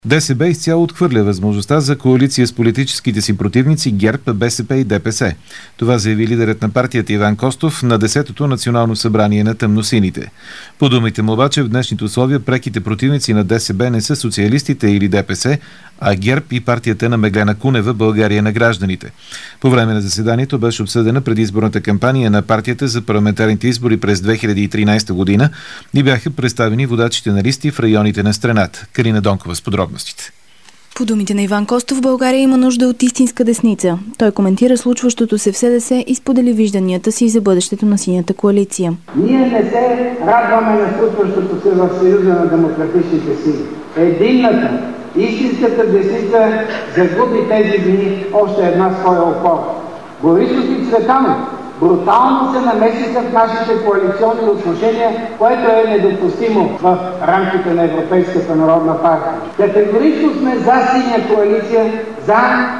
ДСБ изцяло отхвърля възможността за коалиция с политическите си противници ГЕРБ, БСП и ДПС. Това заяви лидерът на партията Иван Костов на 10-то национално събрание на тъмносините. По думите му обаче в днешните условия преките противници на ДСБ не са социалистите или ДПС, а ГЕРБ и партията на Меглена Кунева „България на гражданите“. По време на заседанието беше обсъдена предизборната кампания на партията за парламентарните избори през 2013 година и бяха представени водачите на листи в районите на страната. Карина Донкова с подробностите. По думите на Иван Костов, в България има нужда от истинска десница. Той коментира случващото се в СДС и сподели вижданията си за бъдещето на синята коалиция. Ние не се радваме на случващото се в Съюза на демократичните сили. Единната, истинската десница загуби тези дни още една своя опора. Борисов и Цветанов брутално се намесиха в нашите коалиционни отношения, което е недопустимо в рамките на Европейската народна партия. Категорично сме за синя коалиция, за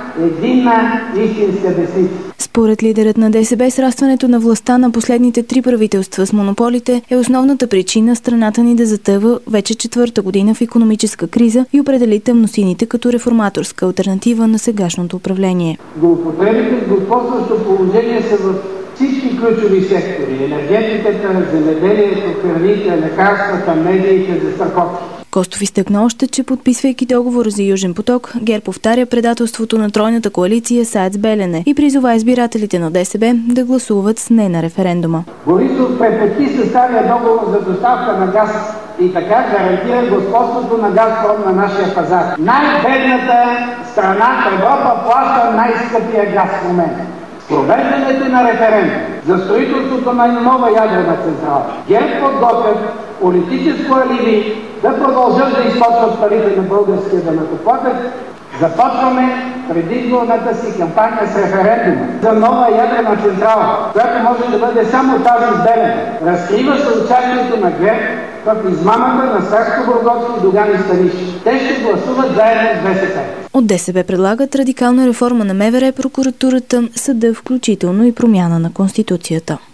единна истинска десница. Според лидерът на ДСБ, срастването на властта на последните 3 правителства с монополите е основната причина страната ни да затъва вече 4-та година в икономическа криза и определи тъмносините като реформаторска алтернатива на сегашното управление. Злоупотребите с господстващо положение са в всички ключови сектори – енергетиката, земеделието, храните, лекарствата, медиите, застраховки. Костов изтъкна още, че подписвайки договора за Южен поток, ГЕРБ повтаря предателството на тройната коалиция с АЕЦ Белене и призова избирателите на ДСБ да гласуват с не на референдума. Борисов преподписа стария договор за доставка на газ и така гарантира господството на Газпром на нашия пазар. Най-бедната страна в Европа плаща най-скъпия газ в момента. Провеждането на референдум за строителството на нова ядрена централа. ГЕРБ подготвят политическо алиби да продължат да източват парите на българския данъкоплатец. Започваме предизборната си кампания с референдума за нова ядрена централа, която може да бъде само тази в Белене. Разкрива се участието на ГЕРБ в измамата на Сакскобургготски и Доган и Станишев. Те ще гласуват заедно с БСП. От ДСБ предлагат радикална реформа на МВР, прокуратурата, съда, включително и промяна на Конституцията.